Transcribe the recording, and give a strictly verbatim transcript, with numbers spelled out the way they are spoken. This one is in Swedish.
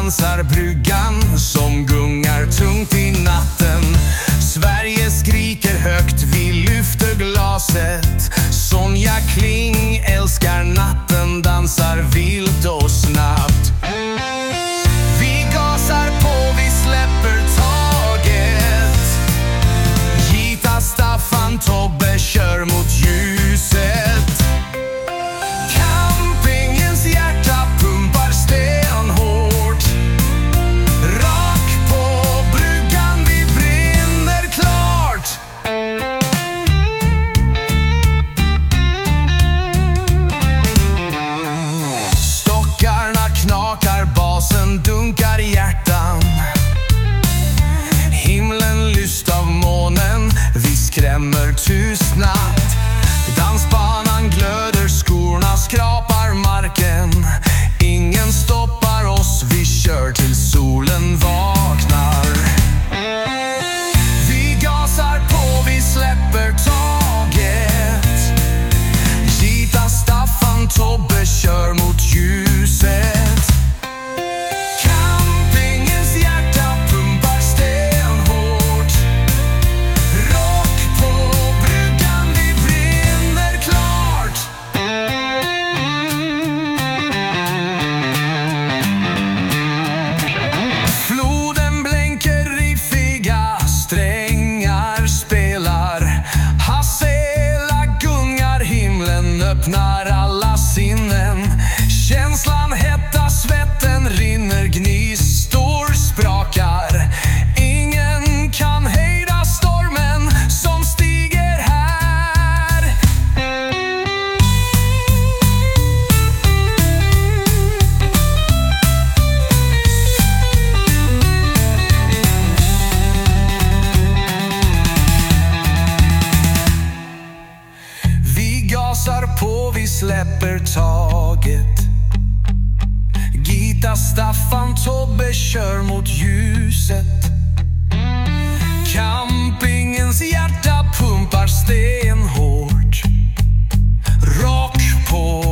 dansar bryggan som gungar tungt i natten. Sverige skriker högt, vi lyfter glaset. Sonja Kling älskar natten, dansar vilt och snabbt. Vi gasar på, vi släpper taget. Gita, Staffan, Tobbe kör mot ljuset. Campingens hjärta pumpar stenhårt. Rak på bryggan, vi brinner klart. Stockarna knakar, basen dunkar i hjärtan. Himlen lyst av månen, vi skrämmer tystnad. Dansbanan glöder, skorna skrapar marken. Ingen stoppar oss, vi kör till solen vaknar. Vi gasar på, vi släpper taget. Gita, Staffan, Tobbe kör mot ljuset. Campingens hjärta pumpar stenhårt. Rock på bryggan, vi brinner klart. Floden blänker, riffiga strängar spelar. Hassela gungar, himlen öppnar alla sinnen. Känslan hetta, svetten rinner, gnistor sprakar. Ingen kan hejda stormen som stiger här. Vi gasar på, vi släpper taget. Gita, Staffan, Tobbe kör mot ljuset. Campingens hjärta pumpar stenhårt. Rock på